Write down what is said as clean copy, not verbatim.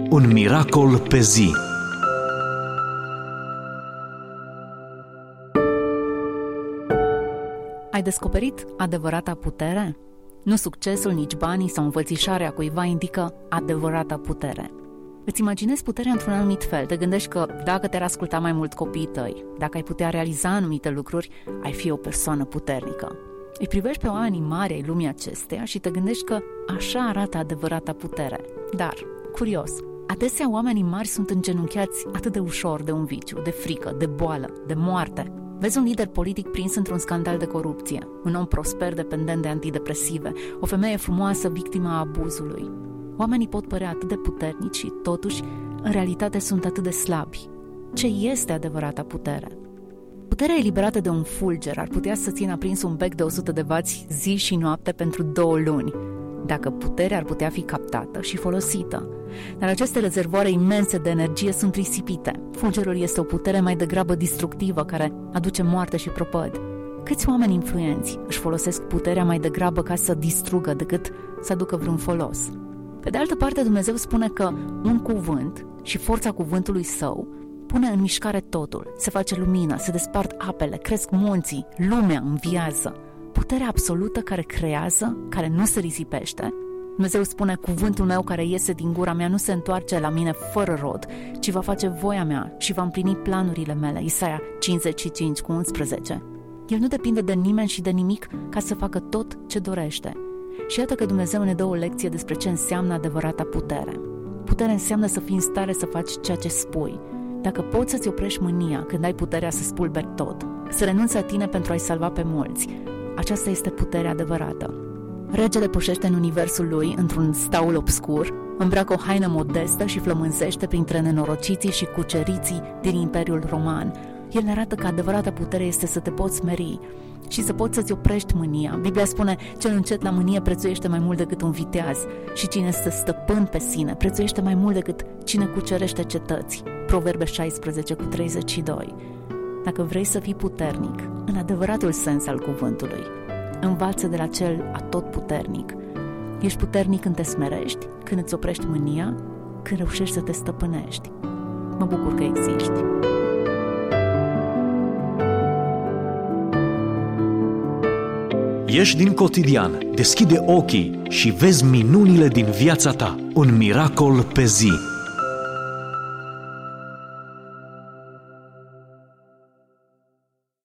Un miracol pe zi. Ai descoperit adevărata putere? Nu succesul, nici banii sau învățișarea cuiva indică adevărata putere. Îți imaginezi puterea într-un anumit fel. Te gândești că dacă te-ar asculta mai mult copiii tăi, dacă ai putea realiza anumite lucruri, ai fi o persoană puternică. Îi privești pe oamenii mari ai lumii acesteia și te gândești că așa arată adevărata putere. Dar, curios, adesea oamenii mari sunt îngenunchiați atât de ușor de un viciu, de frică, de boală, de moarte. Vezi un lider politic prins într-un scandal de corupție, un om prosper dependent de antidepresive, o femeie frumoasă victima abuzului. Oamenii pot părea atât de puternici și, totuși, în realitate sunt atât de slabi. Ce este adevărata putere? Puterea eliberată de un fulger ar putea să țină aprins un bec de 100 de vați zi și noapte pentru 2 luni, dacă puterea ar putea fi captată și folosită. Dar aceste rezervoare imense de energie sunt risipite. Fulgerul este o putere mai degrabă distructivă, care aduce moarte și propăd. Câți oameni influenți își folosesc puterea mai degrabă ca să distrugă decât să aducă vreun folos? Pe de altă parte, Dumnezeu spune că un cuvânt și forța cuvântului său pune în mișcare totul, se face lumină, se despart apele, cresc munții, lumea înviază. Puterea absolută care creează, care nu se risipește. Dumnezeu spune, cuvântul meu care iese din gura mea nu se întoarce la mine fără rod, ci va face voia mea și va împlini planurile mele. Isaia 55:11. El nu depinde de nimeni și de nimic ca să facă tot ce dorește. Și iată că Dumnezeu ne dă o lecție despre ce înseamnă adevărata putere. Putere înseamnă să fii în stare să faci ceea ce spui. Dacă poți să-ți oprești mânia când ai puterea să spulberi tot, să renunți la tine pentru a-i salva pe mulți, aceasta este puterea adevărată. Regele pășește în universul lui într-un staul obscur, îmbracă o haină modestă și flămânzește printre nenorociții și cuceriții din Imperiul Roman. El ne arată că adevărata putere este să te poți smeri și să poți să-ți oprești mânia. Biblia spune, cel încet la mânie prețuiește mai mult decât un viteaz și cine stă stăpân pe sine prețuiește mai mult decât cine cucerește cetăți. Proverbe 16:32. Dacă vrei să fii puternic, în adevăratul sens al cuvântului, învață de la cel atotputernic. Ești puternic când te smerești, când îți oprești mânia, când reușești să te stăpânești. Mă bucur că existi. Ieși din cotidian, deschide ochii și vezi minunile din viața ta. Un miracol pe zi.